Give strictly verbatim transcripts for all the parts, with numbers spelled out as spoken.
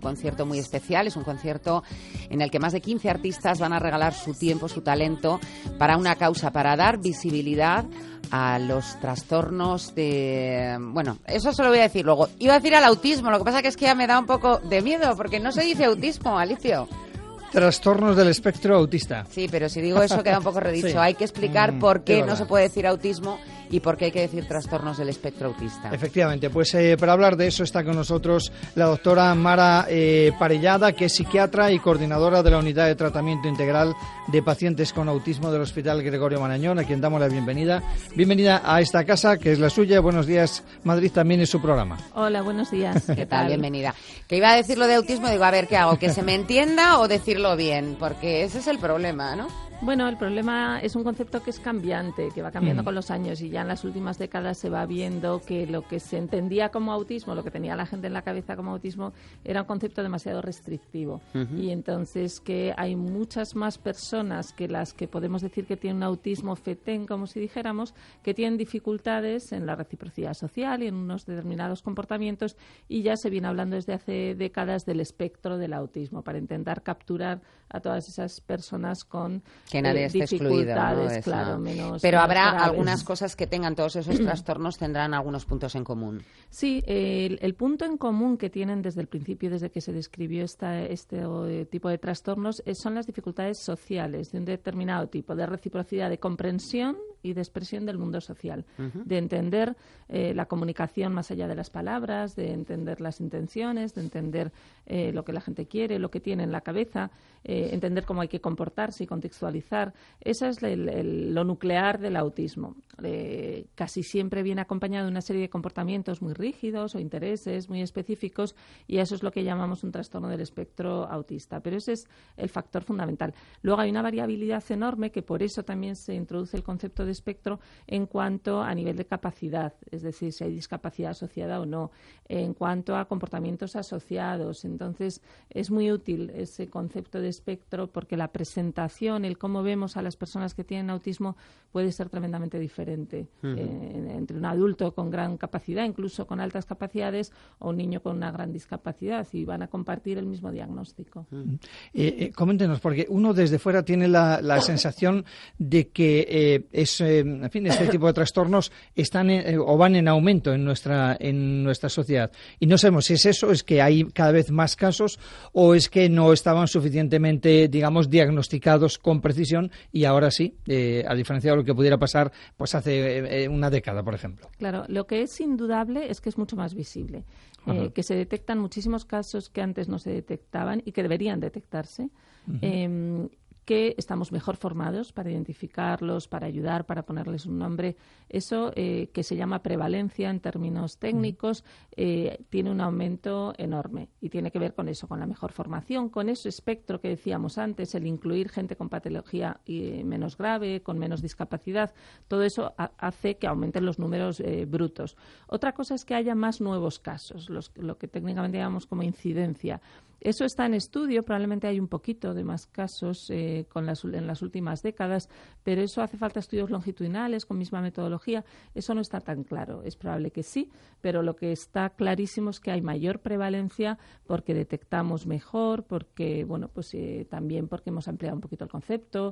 concierto muy especial. Es un concierto en el que más de quince artistas van a regalar su tiempo, su talento para una causa, para dar visibilidad a los trastornos de... Bueno, eso se lo voy a decir luego. Iba a decir al autismo, lo que pasa que es que ya me da un poco de miedo, porque no se dice autismo, Alicio. Trastornos del espectro autista. Sí, pero si digo eso queda un poco redicho. Sí. Hay que explicar mm, por qué no se puede decir autismo y por qué hay que decir trastornos del espectro autista. Efectivamente, pues eh, para hablar de eso está con nosotros la doctora Mara eh, Parellada, que es psiquiatra y coordinadora de la Unidad de Tratamiento Integral de Pacientes con Autismo del Hospital Gregorio Marañón, a quien damos la bienvenida. Bienvenida a esta casa, que es la suya. Buenos días, Madrid, también es su programa. Hola, buenos días. ¿Qué tal? Bienvenida. Que iba a decir lo de autismo, digo, a ver, ¿qué hago? ¿Que se me entienda o decirlo bien? Porque ese es el problema, ¿no? Bueno, el problema es un concepto que es cambiante, que va cambiando mm. con los años, y ya en las últimas décadas se va viendo que lo que se entendía como autismo, lo que tenía la gente en la cabeza como autismo, era un concepto demasiado restrictivo. Uh-huh. Y entonces que hay muchas más personas que las que podemos decir que tienen un autismo fetén, como si dijéramos, que tienen dificultades en la reciprocidad social y en unos determinados comportamientos, y ya se viene hablando desde hace décadas del espectro del autismo, para intentar capturar a todas esas personas con que nadie eh, esté excluido, ¿no? Claro, menos, pero menos habrá graves. Algunas cosas que tengan todos esos trastornos, tendrán algunos puntos en común. Sí, el, el punto en común que tienen desde el principio, desde que se describió esta, este tipo de trastornos, es, son las dificultades sociales de un determinado tipo, de reciprocidad, de comprensión y de expresión del mundo social, uh-huh. de entender eh, la comunicación más allá de las palabras, de entender las intenciones, de entender eh, lo que la gente quiere, lo que tiene en la cabeza, eh, entender cómo hay que comportarse y contextualizar. Eso es el, el, lo nuclear del autismo. Eh, casi siempre viene acompañado de una serie de comportamientos muy rígidos o intereses muy específicos, y eso es lo que llamamos un trastorno del espectro autista. Pero ese es el factor fundamental. Luego hay una variabilidad enorme, que por eso también se introduce el concepto de espectro en cuanto a nivel de capacidad, es decir, si hay discapacidad asociada o no, en cuanto a comportamientos asociados. Entonces, es muy útil ese concepto de espectro, porque la presentación, el cómo vemos a las personas que tienen autismo, puede ser tremendamente diferente uh-huh. eh, entre un adulto con gran capacidad, incluso con altas capacidades, o un niño con una gran discapacidad, y van a compartir el mismo diagnóstico. Uh-huh. Eh, eh, coméntenos, porque uno desde fuera tiene la, la sensación de que eh, es, eh, en fin, este tipo de trastornos están en, o van en aumento en nuestra en nuestra sociedad, y no sabemos si es eso, es que hay cada vez más casos, o es que no estaban suficientemente, digamos, diagnosticados con precisión, y ahora sí, eh, a diferencia de lo que pudiera pasar pues hace eh, una década, por ejemplo. Claro, lo que es indudable es que es mucho más visible, eh, que se detectan muchísimos casos que antes no se detectaban y que deberían detectarse. Uh-huh. eh, que estamos mejor formados para identificarlos, para ayudar, para ponerles un nombre. Eso, eh, que se llama prevalencia en términos técnicos, eh, tiene un aumento enorme, y tiene que ver con eso, con la mejor formación, con ese espectro que decíamos antes, el incluir gente con patología eh, menos grave, con menos discapacidad. Todo eso ha- hace que aumenten los números eh, brutos. Otra cosa es que haya más nuevos casos, los, lo que técnicamente llamamos como incidencia. Eso está en estudio, probablemente hay un poquito de más casos eh, con las, en las últimas décadas, pero eso hace falta estudios longitudinales con misma metodología. Eso no está tan claro. Es probable que sí, pero lo que está clarísimo es que hay mayor prevalencia porque detectamos mejor, porque, bueno, pues eh, también porque hemos ampliado un poquito el concepto.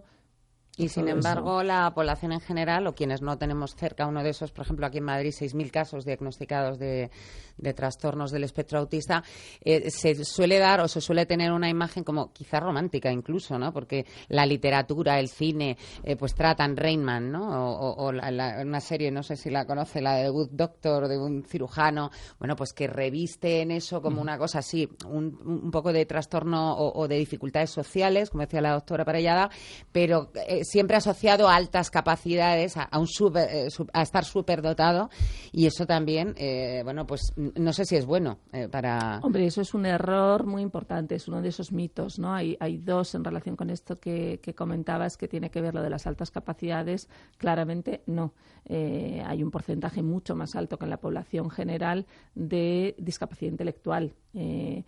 Y sin embargo, la población en general, o quienes no tenemos cerca uno de esos, por ejemplo, aquí en Madrid, seis mil casos diagnosticados de, de trastornos del espectro autista, eh, se suele dar o se suele tener una imagen como quizá romántica incluso, ¿no? Porque la literatura, el cine, eh, pues tratan Rain Man, ¿no? O, o, o la, la, una serie, no sé si la conoce, la de Good Doctor, de un cirujano, bueno, pues que reviste en eso como una cosa así, un, un poco de trastorno o, o de dificultades sociales, como decía la doctora Parellada, pero eh, siempre asociado a altas capacidades, a, a, un super, eh, sub, a estar superdotado, y eso también, eh, bueno, pues no sé si es bueno eh, para... Hombre, eso es un error muy importante, es uno de esos mitos, ¿no? Hay, hay dos en relación con esto que, que comentabas, que tiene que ver lo de las altas capacidades. Claramente no. Eh, hay un porcentaje mucho más alto que en la población general de discapacidad intelectual. Eh,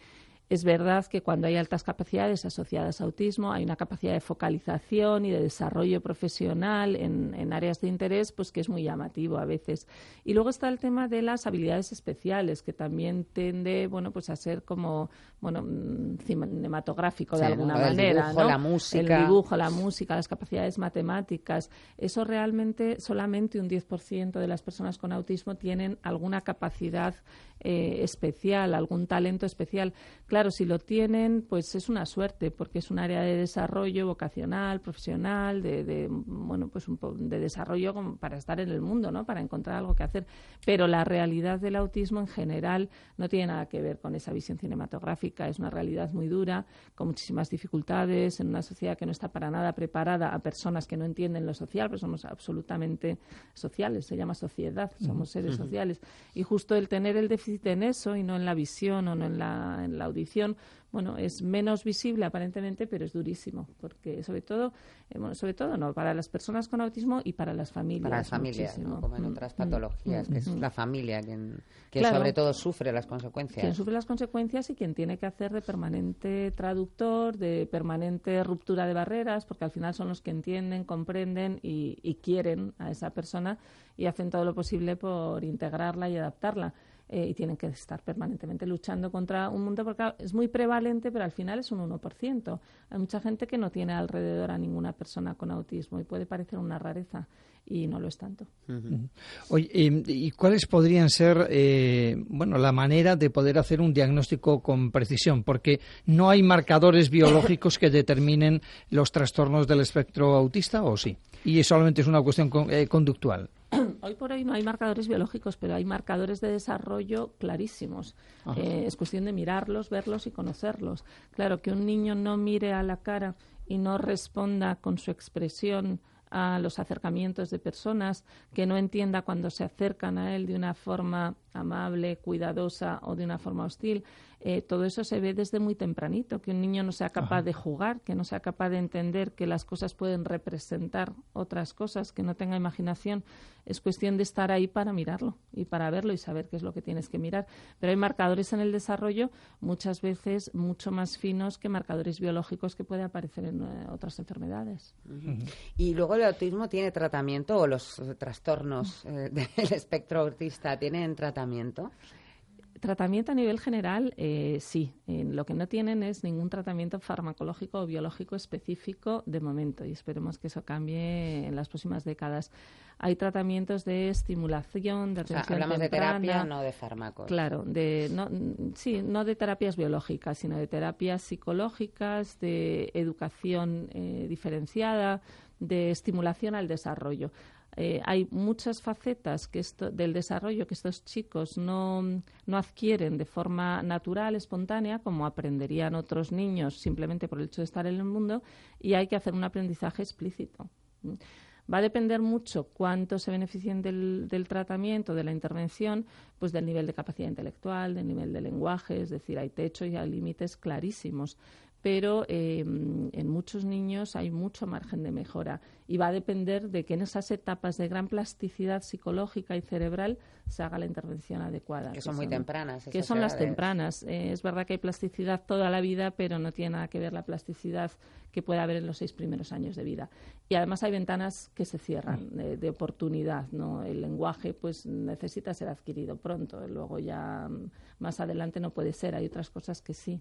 Es verdad que cuando hay altas capacidades asociadas a autismo, hay una capacidad de focalización y de desarrollo profesional en, en áreas de interés, pues que es muy llamativo a veces. Y luego está el tema de las habilidades especiales, que también tiende, bueno, pues a ser como, bueno, cinematográfico de sí, alguna ¿no? manera, el dibujo, ¿no? la música. El dibujo, la música, las capacidades matemáticas. Eso realmente solamente un diez por ciento de las personas con autismo tienen alguna capacidad eh, especial, algún talento especial. Claro, si lo tienen, pues es una suerte, porque es un área de desarrollo vocacional, profesional, de, de bueno, pues un po- de desarrollo como para estar en el mundo, ¿no? Para encontrar algo que hacer. Pero la realidad del autismo en general no tiene nada que ver con esa visión cinematográfica. Es una realidad muy dura, con muchísimas dificultades, en una sociedad que no está para nada preparada a personas que no entienden lo social, pero somos absolutamente sociales, se llama sociedad, somos seres uh-huh. sociales. Y justo el tener el déficit en eso y no en la visión o no en la, en la audición, bueno, es menos visible aparentemente, pero es durísimo, porque sobre todo, eh, bueno, sobre todo no, para las personas con autismo y para las familias. Para las familias, ¿no? Como en otras patologías, mm, que es mm, la familia quien, quien claro, sobre todo sufre las consecuencias. Quien sufre las consecuencias y quien tiene que hacer de permanente traductor, de permanente ruptura de barreras, porque al final son los que entienden, comprenden y, y quieren a esa persona y hacen todo lo posible por integrarla y adaptarla. Eh, y tienen que estar permanentemente luchando contra un mundo, porque claro, es muy prevalente, pero al final es un uno por ciento. Hay mucha gente que no tiene alrededor a ninguna persona con autismo y puede parecer una rareza y no lo es tanto. Uh-huh. Oye, ¿y cuáles podrían ser, eh, bueno, la manera de poder hacer un diagnóstico con precisión? Porque no hay marcadores biológicos que determinen los trastornos del espectro autista, ¿o sí? Y solamente es una cuestión con, eh, conductual. Hoy por hoy no hay marcadores biológicos, pero hay marcadores de desarrollo clarísimos. Eh, es cuestión de mirarlos, verlos y conocerlos. Claro, que un niño no mire a la cara y no responda con su expresión a los acercamientos de personas, que no entienda cuando se acercan a él de una forma amable, cuidadosa o de una forma hostil. Eh, todo eso se ve desde muy tempranito, que un niño no sea capaz Ajá. de jugar, que no sea capaz de entender que las cosas pueden representar otras cosas, que no tenga imaginación. Es cuestión de estar ahí para mirarlo y para verlo y saber qué es lo que tienes que mirar. Pero hay marcadores en el desarrollo muchas veces mucho más finos que marcadores biológicos que pueden aparecer en uh, otras enfermedades. Uh-huh. Y luego el autismo tiene tratamiento, o los uh, trastornos uh, del espectro autista tienen tratamiento. Tratamiento a nivel general, eh, sí. Eh, lo que no tienen es ningún tratamiento farmacológico o biológico específico de momento y esperemos que eso cambie en las próximas décadas. Hay tratamientos de estimulación, de atención o sea, hablamos temprana, de terapia, no de fármacos. Claro, de, no, sí, no de terapias biológicas, sino de terapias psicológicas, de educación eh, diferenciada, de estimulación al desarrollo. Eh, hay muchas facetas que esto, del desarrollo que estos chicos no, no adquieren de forma natural, espontánea, como aprenderían otros niños simplemente por el hecho de estar en el mundo, y hay que hacer un aprendizaje explícito. Va a depender mucho cuánto se beneficien del, del tratamiento, de la intervención, pues del nivel de capacidad intelectual, del nivel de lenguaje, es decir, hay techos y hay límites clarísimos. Pero eh, en muchos niños hay mucho margen de mejora y va a depender de que en esas etapas de gran plasticidad psicológica y cerebral se haga la intervención adecuada. Que son muy tempranas. Que son las tempranas. Eh, es verdad que hay plasticidad toda la vida, pero no tiene nada que ver la plasticidad que puede haber en los seis primeros años de vida. Y además hay ventanas que se cierran de, de oportunidad, ¿no? El lenguaje pues necesita ser adquirido pronto, luego ya más adelante no puede ser, hay otras cosas que sí.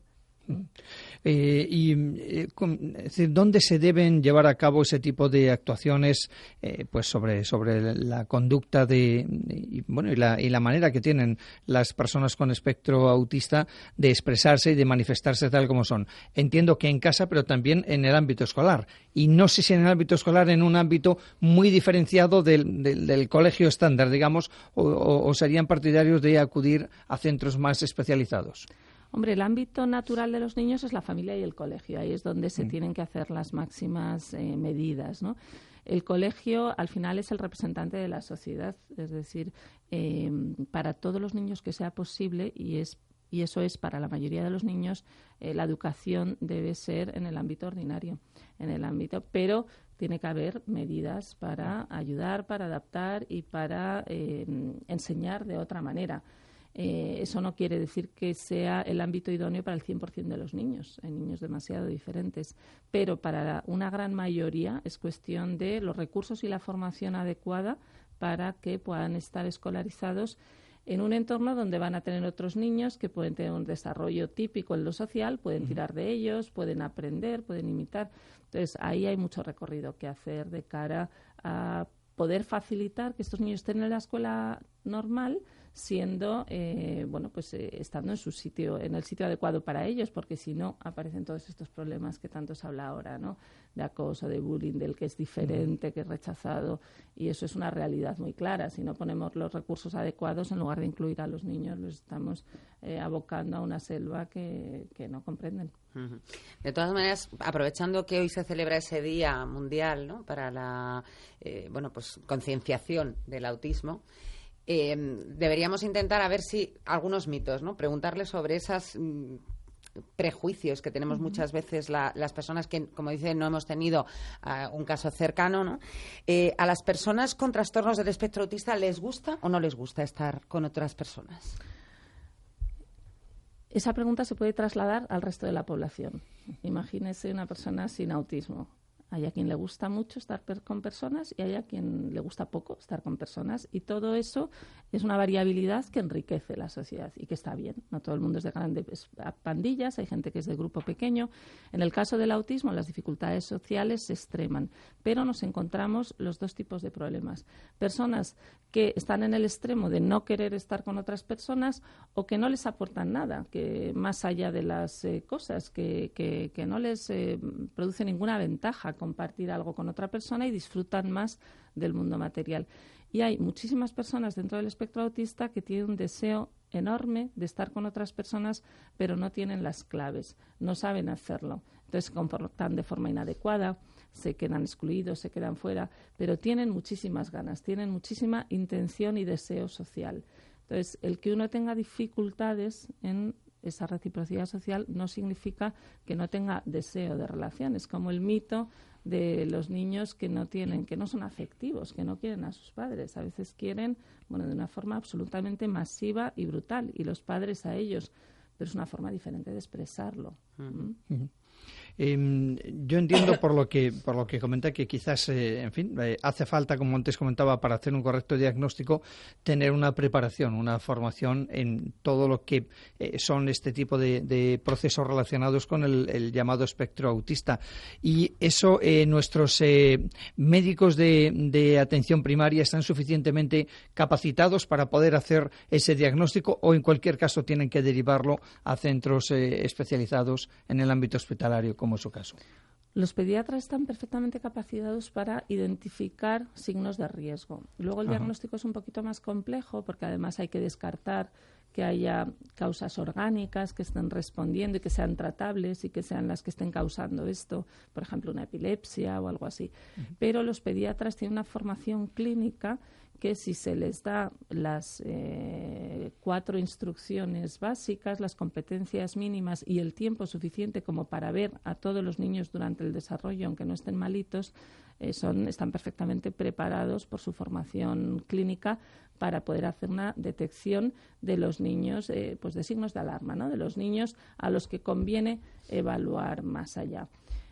Eh, y eh, con, es decir, ¿dónde se deben llevar a cabo ese tipo de actuaciones eh, pues sobre sobre la conducta de y, bueno y la, y la manera que tienen las personas con espectro autista de expresarse y de manifestarse tal como son? Entiendo que en casa, pero también en el ámbito escolar, y no sé si en el ámbito escolar en un ámbito muy diferenciado del, del, del colegio estándar, digamos, o, o, o serían partidarios de acudir a centros más especializados. Hombre, el ámbito natural de los niños es la familia y el colegio. Ahí es donde se mm. tienen que hacer las máximas eh, medidas, ¿no? El colegio, al final, es el representante de la sociedad. Es decir, eh, para todos los niños que sea posible, y es y eso es para la mayoría de los niños, eh, la educación debe ser en el ámbito ordinario, en el ámbito, pero tiene que haber medidas para ayudar, para adaptar y para eh, enseñar de otra manera. Eh, eso no quiere decir que sea el ámbito idóneo para el cien por ciento de los niños. Hay niños demasiado diferentes. Pero para una gran mayoría es cuestión de los recursos y la formación adecuada para que puedan estar escolarizados en un entorno donde van a tener otros niños que pueden tener un desarrollo típico en lo social, pueden tirar de ellos, pueden aprender, pueden imitar. Entonces, ahí hay mucho recorrido que hacer de cara a poder facilitar que estos niños estén en la escuela normal, siendo, eh, bueno, pues eh, estando en su sitio, en el sitio adecuado para ellos, porque si no aparecen todos estos problemas que tanto se habla ahora, ¿no? De acoso, de bullying, del que es diferente, que es rechazado, y eso es una realidad muy clara. Si no ponemos los recursos adecuados, en lugar de incluir a los niños, los estamos eh, abocando a una selva que, que no comprenden. Uh-huh. De todas maneras, aprovechando que hoy se celebra ese Día Mundial, ¿no?, para la eh, bueno, pues concienciación del autismo, Eh, deberíamos intentar a ver si algunos mitos, ¿no? Preguntarle sobre esos mm, prejuicios que tenemos uh-huh. muchas veces la, las personas que, como dice, no hemos tenido uh, un caso cercano, ¿no? Eh, ¿A las personas con trastornos del espectro autista les gusta o no les gusta estar con otras personas? Esa pregunta se puede trasladar al resto de la población. Imagínese una persona sin autismo. Hay a quien le gusta mucho estar per- con personas y hay a quien le gusta poco estar con personas. Y todo eso es una variabilidad que enriquece la sociedad y que está bien. No todo el mundo es de grandes pandillas, hay gente que es de grupo pequeño. En el caso del autismo, las dificultades sociales se extreman, pero nos encontramos los dos tipos de problemas. Personas que están en el extremo de no querer estar con otras personas o que no les aportan nada, que más allá de las eh, cosas, que, que, que no les eh, produce ninguna ventaja compartir algo con otra persona y disfrutan más del mundo material. Y hay muchísimas personas dentro del espectro autista que tienen un deseo enorme de estar con otras personas, pero no tienen las claves, no saben hacerlo. Entonces se comportan de forma inadecuada, se quedan excluidos, se quedan fuera, pero tienen muchísimas ganas, tienen muchísima intención y deseo social. Entonces, el que uno tenga dificultades en esa reciprocidad social no significa que no tenga deseo de relaciones, como el mito de los niños que no tienen, que no son afectivos, que no quieren a sus padres. A veces quieren, bueno, de una forma absolutamente masiva y brutal, y los padres a ellos, pero es una forma diferente de expresarlo. Uh-huh. Uh-huh. Eh, yo entiendo por lo que por lo que comenta que quizás, eh, en fin, eh, hace falta, como antes comentaba, para hacer un correcto diagnóstico, tener una preparación, una formación en todo lo que eh, son este tipo de, de procesos relacionados con el, el llamado espectro autista. Y eso, eh, nuestros eh, médicos de, de atención primaria están suficientemente capacitados para poder hacer ese diagnóstico, o en cualquier caso tienen que derivarlo a centros eh, especializados en el ámbito hospitalario, como es su caso. Los pediatras están perfectamente capacitados para identificar signos de riesgo. Luego el Ajá. diagnóstico es un poquito más complejo porque además hay que descartar que haya causas orgánicas que estén respondiendo y que sean tratables y que sean las que estén causando esto, por ejemplo, una epilepsia o algo así. Uh-huh. Pero los pediatras tienen una formación clínica que si se les da las eh, cuatro instrucciones básicas, las competencias mínimas y el tiempo suficiente como para ver a todos los niños durante el desarrollo, aunque no estén malitos, eh, son, están perfectamente preparados por su formación clínica para poder hacer una detección de los niños, eh, pues de signos de alarma, ¿no? De los niños a los que conviene evaluar más allá.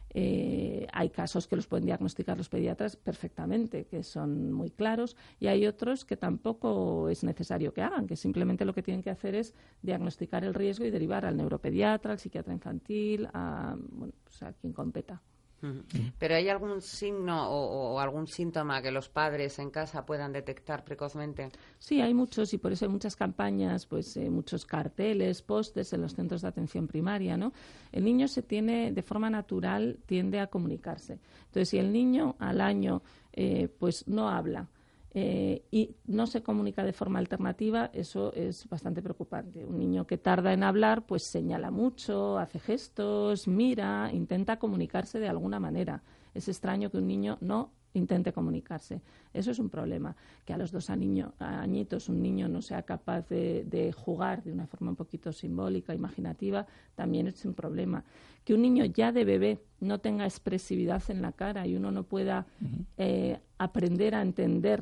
Eh, hay casos que los pueden diagnosticar los pediatras perfectamente, que son muy claros, y hay otros que tampoco es necesario que hagan, que simplemente lo que tienen que hacer es diagnosticar el riesgo y derivar al neuropediatra, al psiquiatra infantil, a, bueno, pues a quien competa. ¿Pero hay algún signo o, o algún síntoma que los padres en casa puedan detectar precozmente? Sí, hay muchos, y por eso hay muchas campañas, pues eh, muchos carteles, pósters en los centros de atención primaria, ¿no? El niño se tiene, de forma natural, tiende a comunicarse. Entonces, si el niño al año eh, pues no habla, Eh, y no se comunica de forma alternativa, eso es bastante preocupante. Un niño que tarda en hablar, pues señala mucho, hace gestos, mira, intenta comunicarse de alguna manera. Es extraño que un niño no intente comunicarse. Eso es un problema. Que a los dos año, añitos un niño no sea capaz de, de jugar de una forma un poquito simbólica, imaginativa, también es un problema. Que un niño ya de bebé no tenga expresividad en la cara y uno no pueda uh-huh. eh, aprender a entender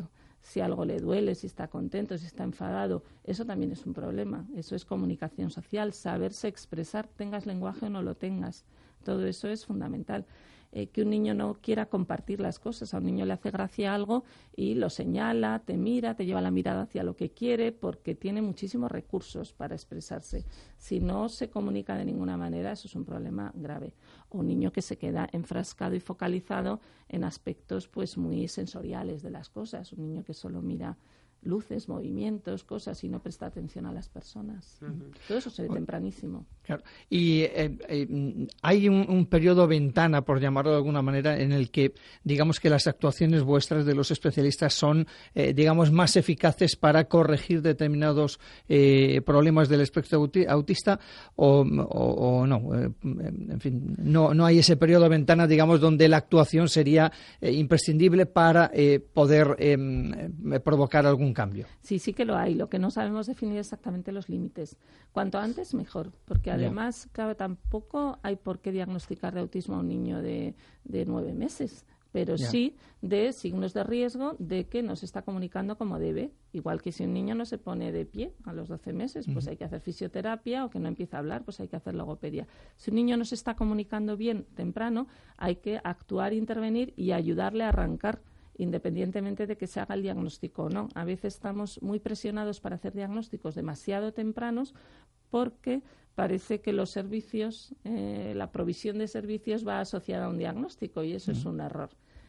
si algo le duele, si está contento, si está enfadado. Eso también es un problema. Eso es comunicación social, saberse expresar, tengas lenguaje o no lo tengas. Todo eso es fundamental. Eh, que un niño no quiera compartir las cosas. A un niño le hace gracia algo y lo señala, te mira, te lleva la mirada hacia lo que quiere, porque tiene muchísimos recursos para expresarse. Si no se comunica de ninguna manera, eso es un problema grave. O un niño que se queda enfrascado y focalizado en aspectos pues muy sensoriales de las cosas. Un niño que solo mira luces, movimientos, cosas y no presta atención a las personas. Uh-huh. Todo eso se ve tempranísimo. Claro. Y eh, eh, hay un, un periodo ventana, por llamarlo de alguna manera, en el que digamos que las actuaciones vuestras de los especialistas son eh, digamos más eficaces para corregir determinados eh, problemas del espectro auti- autista o, o, o no. Eh, en fin, no, no hay ese periodo ventana, digamos, donde la actuación sería eh, imprescindible para eh, poder eh, provocar algún cambio. Sí, sí que lo hay. Lo que no sabemos definir exactamente los límites. Cuanto antes, mejor, porque además, yeah. claro, tampoco hay por qué diagnosticar de autismo a un niño de, de nueve meses, pero yeah. sí de signos de riesgo de que no se está comunicando como debe. Igual que si un niño no se pone de pie a los doce meses, pues uh-huh. hay que hacer fisioterapia, o que no empieza a hablar, pues hay que hacer logopedia. Si un niño no se está comunicando bien temprano, hay que actuar, intervenir y ayudarle a arrancar, independientemente de que se haga el diagnóstico o no. A veces estamos muy presionados para hacer diagnósticos demasiado tempranos porque parece que los servicios, eh, la provisión de servicios va asociada a un diagnóstico y eso uh-huh. es un error.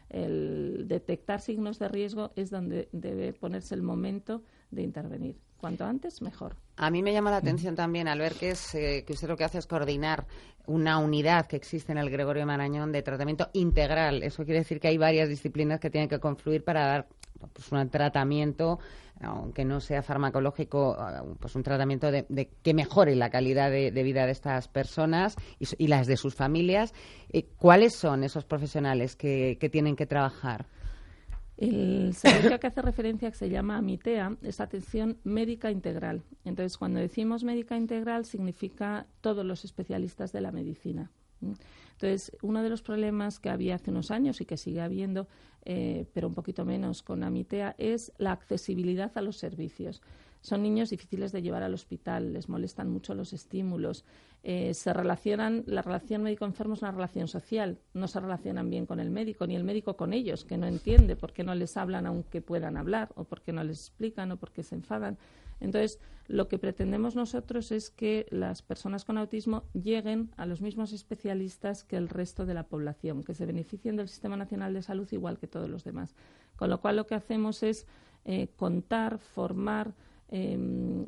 El detectar signos de riesgo es donde debe ponerse el momento de intervenir. Cuanto antes, mejor. A mí me llama la atención también, al ver que, es, eh, que usted lo que hace es coordinar una unidad que existe en el Gregorio Marañón de tratamiento integral. Eso quiere decir que hay varias disciplinas que tienen que confluir para dar pues, un tratamiento, aunque no sea farmacológico, pues un tratamiento de, de que mejore la calidad de, de vida de estas personas y, y las de sus familias. Eh, ¿Cuáles son esos profesionales que, que tienen que trabajar? El servicio que hace referencia, que se llama AMITEA, es atención médica integral. Entonces, cuando decimos médica integral, significa todos los especialistas de la medicina. Entonces, uno de los problemas que había hace unos años y que sigue habiendo, eh, pero un poquito menos con AMITEA, es la accesibilidad a los servicios. Son niños difíciles de llevar al hospital, les molestan mucho los estímulos, eh, se relacionan, la relación médico-enfermo es una relación social, no se relacionan bien con el médico, ni el médico con ellos, que no entiende por qué no les hablan aunque puedan hablar, o por qué no les explican, o por qué se enfadan. Entonces, lo que pretendemos nosotros es que las personas con autismo lleguen a los mismos especialistas que el resto de la población, que se beneficien del Sistema Nacional de Salud igual que todos los demás. Con lo cual, lo que hacemos es eh, contar, formar, Eh,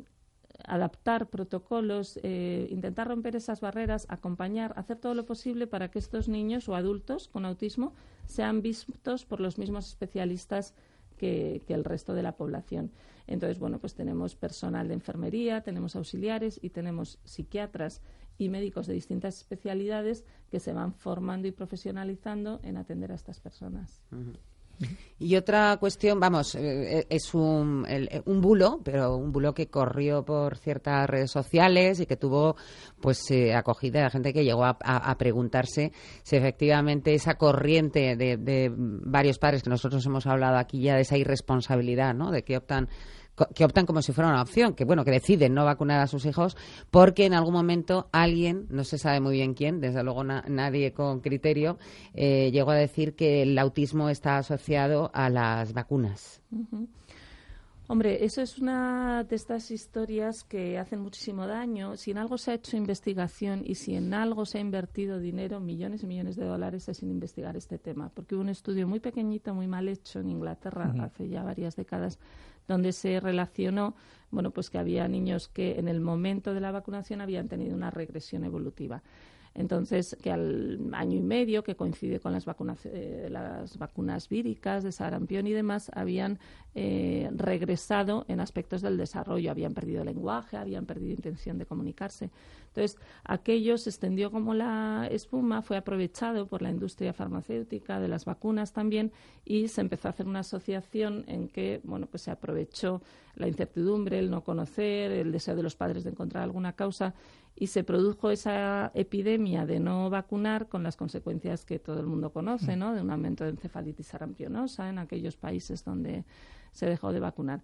adaptar protocolos, eh, intentar romper esas barreras, acompañar, hacer todo lo posible para que estos niños o adultos con autismo sean vistos por los mismos especialistas que, que el resto de la población. Entonces, bueno, pues tenemos personal de enfermería, tenemos auxiliares y tenemos psiquiatras y médicos de distintas especialidades que se van formando y profesionalizando en atender a estas personas. Uh-huh. Y otra cuestión, vamos, eh, es un, el, un bulo, pero un bulo que corrió por ciertas redes sociales y que tuvo pues eh, acogida de gente que llegó a, a, a preguntarse si efectivamente esa corriente de, de varios padres que nosotros hemos hablado aquí ya de esa irresponsabilidad, ¿no? De que optan que optan como si fuera una opción, que bueno, que deciden no vacunar a sus hijos porque en algún momento alguien, no se sabe muy bien quién, desde luego na- nadie con criterio, eh, llegó a decir que el autismo está asociado a las vacunas. Uh-huh. Hombre, eso es una de estas historias que hacen muchísimo daño. Si en algo se ha hecho investigación y si en algo se ha invertido dinero, millones y millones de dólares, es en investigar este tema. Porque hubo un estudio muy pequeñito, muy mal hecho en Inglaterra, uh-huh. hace ya varias décadas, donde se relacionó, bueno, pues que había niños que en el momento de la vacunación habían tenido una regresión evolutiva. Entonces, que al año y medio, que coincide con las vacunas, eh, las vacunas víricas de sarampión y demás, habían eh, regresado en aspectos del desarrollo, habían perdido lenguaje, habían perdido intención de comunicarse. Entonces, aquello se extendió como la espuma, fue aprovechado por la industria farmacéutica, de las vacunas también, y se empezó a hacer una asociación en que, bueno, pues se aprovechó la incertidumbre, el no conocer, el deseo de los padres de encontrar alguna causa, y se produjo esa epidemia de no vacunar con las consecuencias que todo el mundo conoce, ¿no? De un aumento de encefalitis sarampionosa en aquellos países donde se dejó de vacunar.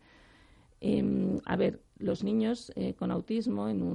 Eh, a ver, los niños eh, con autismo, en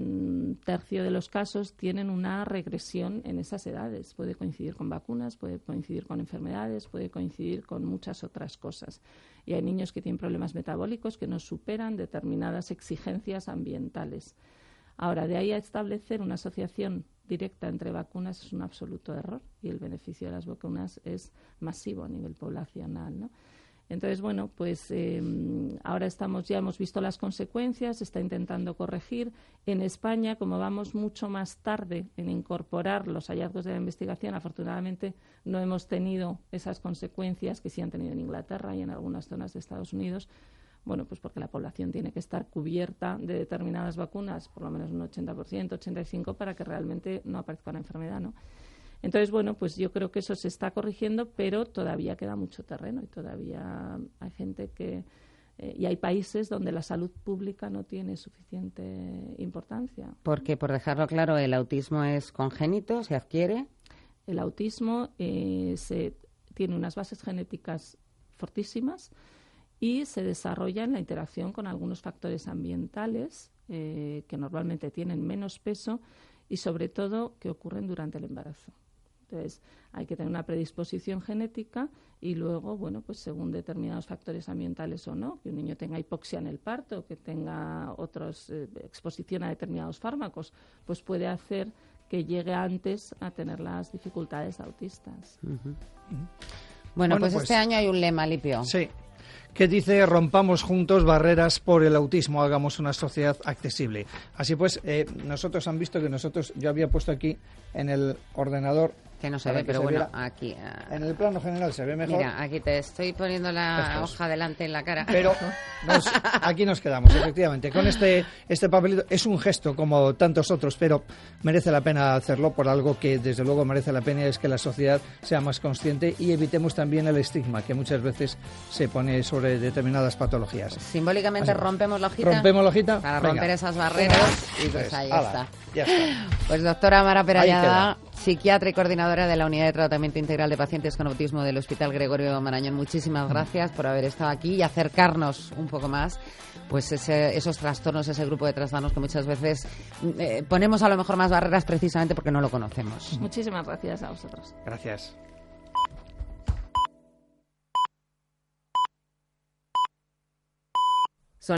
un tercio de los casos, tienen una regresión en esas edades. Puede coincidir con vacunas, puede coincidir con enfermedades, puede coincidir con muchas otras cosas. Y hay niños que tienen problemas metabólicos que no superan determinadas exigencias ambientales. Ahora, de ahí a establecer una asociación directa entre vacunas es un absoluto error, y el beneficio de las vacunas es masivo a nivel poblacional, ¿no? Entonces, bueno, pues eh, ahora estamos, ya hemos visto las consecuencias, se está intentando corregir. En España, como vamos mucho más tarde en incorporar los hallazgos de la investigación, afortunadamente no hemos tenido esas consecuencias que sí han tenido en Inglaterra y en algunas zonas de Estados Unidos. Bueno, pues porque la población tiene que estar cubierta de determinadas vacunas, por lo menos un ochenta por ciento, ochenta y cinco por ciento, para que realmente no aparezca una enfermedad, ¿no? Entonces, bueno, pues yo creo que eso se está corrigiendo, pero todavía queda mucho terreno y todavía hay gente que... Eh, y hay países donde la salud pública no tiene suficiente importancia. Porque, por dejarlo claro, ¿el autismo es congénito, se adquiere? El autismo eh, se, tiene unas bases genéticas fortísimas y se desarrolla en la interacción con algunos factores ambientales eh, que normalmente tienen menos peso y, sobre todo, que ocurren durante el embarazo. Entonces, hay que tener una predisposición genética y luego, bueno, pues según determinados factores ambientales o no, que un niño tenga hipoxia en el parto, que tenga otros eh, exposición a determinados fármacos, pues puede hacer que llegue antes a tener las dificultades autistas. Uh-huh. Uh-huh. Bueno, bueno pues, pues este año hay un lema, Lipio. Sí. Que dice: rompamos juntos barreras por el autismo, hagamos una sociedad accesible. Así pues, eh, nosotros han visto que nosotros, yo había puesto aquí en el ordenador... Que no se ve, pero bueno, aquí... Uh, en el plano general se ve mejor. Mira, aquí te estoy poniendo la Estos. hoja delante en la cara. Pero nos, aquí nos quedamos, efectivamente. Con este, este papelito, es un gesto como tantos otros, pero merece la pena hacerlo por algo que desde luego merece la pena, es que la sociedad sea más consciente y evitemos también el estigma que muchas veces se pone sobre determinadas patologías. Simbólicamente Así, rompemos la hojita. Rompemos la hojita. Para Venga. romper esas barreras y pues ahí Ala, está. Ya está. Pues doctora Mara Perallada, psiquiatra y coordinadora de la Unidad de Tratamiento Integral de Pacientes con Autismo del Hospital Gregorio Marañón, muchísimas gracias por haber estado aquí y acercarnos un poco más pues ese, esos trastornos, ese grupo de trastornos que muchas veces eh, ponemos a lo mejor más barreras precisamente porque no lo conocemos. Muchísimas gracias a vosotros. Gracias.